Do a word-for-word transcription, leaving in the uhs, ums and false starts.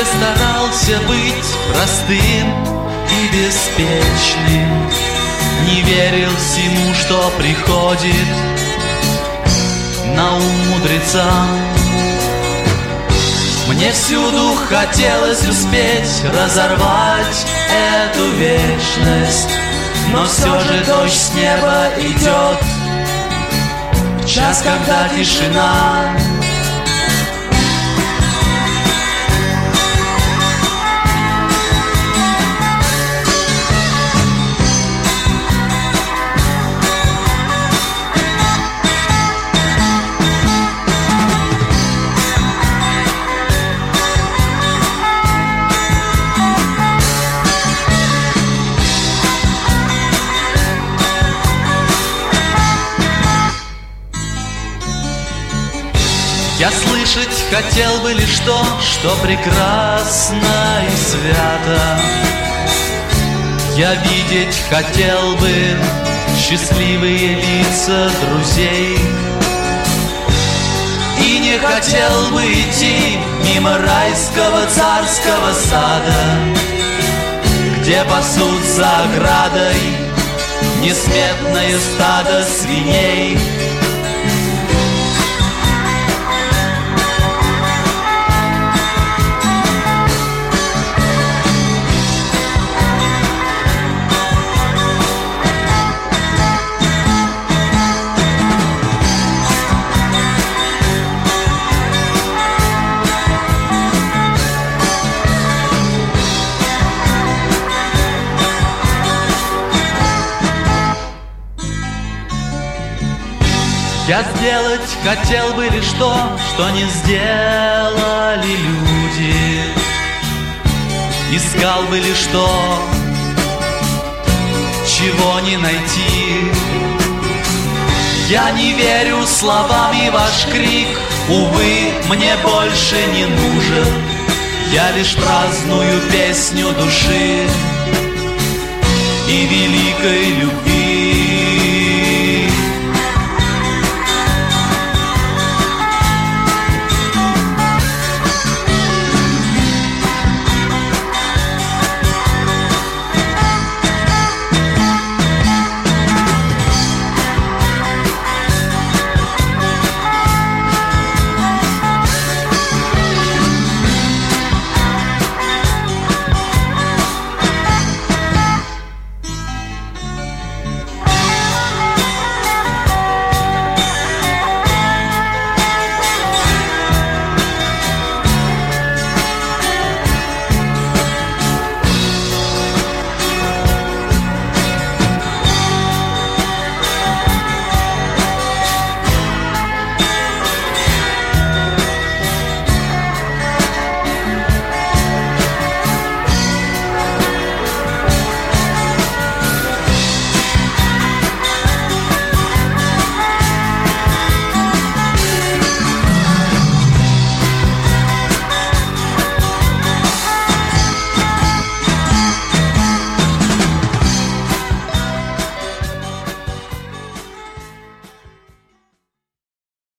долго старался быть простым и беспечным, не верил всему, что приходит на ум мудрецам. Мне всюду хотелось успеть разорвать эту вечность, но все же дождь с неба идет в час, когда тишина. Я слышать хотел бы лишь то, что прекрасно и свято. Я видеть хотел бы счастливые лица друзей, и не хотел бы идти мимо райского царского сада, где пасут за оградой несметное стадо свиней. Я сделать хотел бы лишь то, что не сделали люди. Искал бы лишь то, чего не найти. Я не верю словам, и ваш крик, увы, мне больше не нужен. Я лишь праздную песню души и великой любви.